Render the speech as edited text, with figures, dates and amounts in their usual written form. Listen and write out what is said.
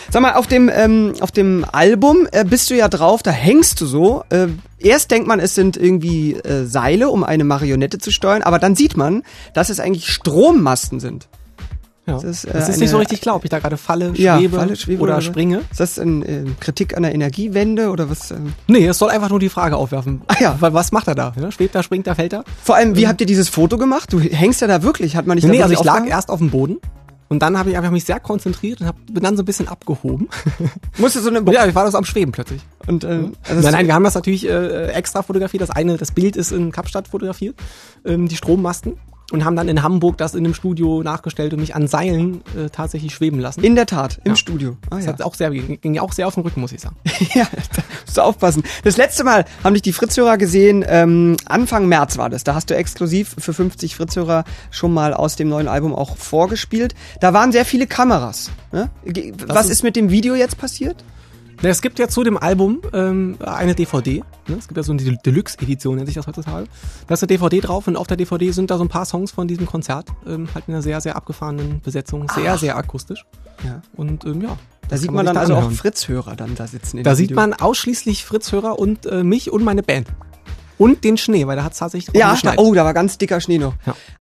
Sag mal, auf dem Album bist du ja drauf, da hängst du so. Erst denkt man, es sind irgendwie Seile, um eine Marionette zu steuern, aber dann sieht man, dass es eigentlich Strommasten sind. Ja. Das ist nicht so richtig klar, ob ich da gerade falle, schwebe oder springe. Ist das eine Kritik an der Energiewende oder was? Nee, es soll einfach nur die Frage aufwerfen. Ah ja. Was macht er da? Ja, schwebt er, springt er, fällt er? Vor allem, wie habt ihr dieses Foto gemacht? Du hängst ja da wirklich, hat man nicht da Nee, also ich lag erst auf dem Boden. Und dann habe ich einfach mich sehr konzentriert und bin dann so ein bisschen abgehoben. Musste so eine Ja, ich war das am Schweben plötzlich. Und nein, wir haben das natürlich extra fotografiert. Das Bild ist in Kapstadt fotografiert, die Strommasten. Und haben dann in Hamburg das in einem Studio nachgestellt und mich an Seilen tatsächlich schweben lassen. In der Tat, im Studio. Das hat auch ging auch sehr auf den Rücken, muss ich sagen. Ja, da musst du aufpassen. Das letzte Mal haben dich die Fritzhörer gesehen, Anfang März war das. Da hast du exklusiv für 50 Fritzhörer schon mal aus dem neuen Album auch vorgespielt. Da waren sehr viele Kameras. Ne? Was ist mit dem Video jetzt passiert? Es gibt ja zu dem Album eine DVD. Ne? Es gibt ja so eine Deluxe-Edition, nennt sich das heutzutage. Da ist eine DVD drauf und auf der DVD sind da so ein paar Songs von diesem Konzert. Halt in einer sehr, sehr abgefahrenen Besetzung. Sehr, sehr akustisch. Ja. Und ja. Da sieht man dann also auch Fritzhörer dann da sitzen. Da sieht man ausschließlich Fritzhörer und mich und meine Band. Und den Schnee, weil da hat es tatsächlich geschneit. Da war ganz dicker Schnee noch. Ja.